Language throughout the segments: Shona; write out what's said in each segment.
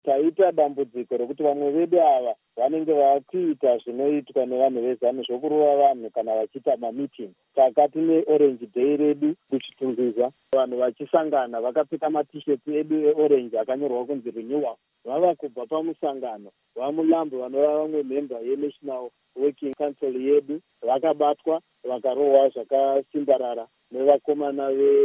taita dambudziko rokuti vamwe vedu ava vanenge vakuita zvinoitwa nevanhu vezanu zvokurova vanhu kana vachiita mamiting. Saka tine Orange Day redu kuchitunguza, vanhu vachisangana vakapfeka matisheti edu eorange akanyorwa kunzi renewal. Vava kubva pamusangano vamulambo vanova vamwe memba yeNational Working Council yedu vakabatwa vakarohwa zvakasimbarara nevakomana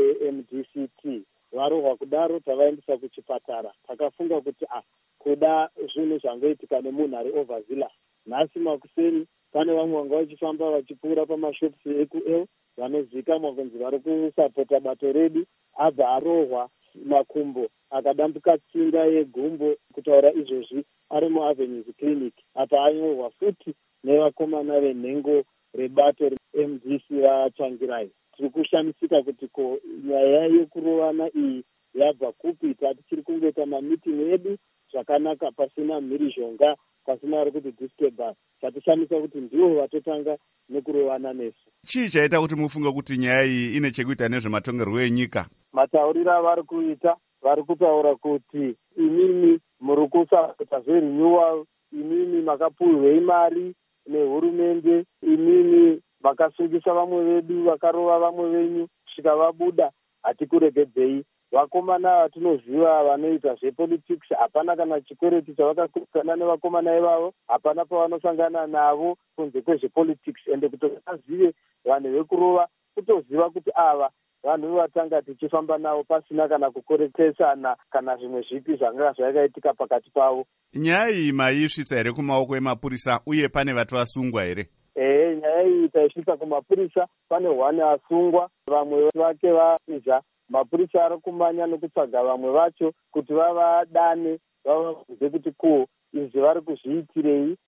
veMDCT. Varohwa kudaro tavaendesa kuchipatara. Takafunga kuti kuda zvinhu zvangoitika nemunhu ari overzealous. Nhasi makuseni pane vamwe vanga vachifamba vachipfuura pamashopusi ekuL vanozivikanwa kunzi vari kusapota bato redu, abva arohwa makumbo akadambuka tsinga yegumbo. Kutaura izvozvi ari muAvenues Clinic apa anyorwa futi nevakomana venhengo rebato MDC vaChangirai. Tiri kushamisika kuti ko nyaya yekurovana iyi yabva kupi. Tichiri kungoita mamiting edu zvakanaka pasina mhirizhonga, pasina ari kuti disturba. Tatishamisa kuti ndivo vatotanga nekurovana nesu. Chii chaita kuti mufunge kuti nyaya iyi ine chekuita nezvematongerwo enyika? Matauriro avari kuita, vari kutaura kuti imimi muri kusapota zverenewal, imimi makapurwei mari nehurumende, imimi makasungisa vamwe vedu vakarova vamwe venyu kusvika vabuda, hatikuregedzei. Vakomana vatinoziva vanoita zvepolitics hapana kana chikwereti chavakakurudzana nevakomana ivavo, hapana pavanosangana navo kunze kwezvepolitics. Ende kuti vazive vanhu vekurova, kutoziva kuti ava vanhu vatanga tichifamba navo pasina kana kukorekesana kana zvimwe zvipi zvanga zvakaitika pakati pavo. Nyaya iyi maisvitsa here kumaoko emapurisa uye pane vati vasungwa here? Nyaya iyi taisvitsa kumapurisa, pane 1 asungwa, vamwe vake vatiza. Mapurisa ari kumanya nekutsvaga vamwe vacho kuti vavadane vavaudze kuti izvi vari kuzviitirei,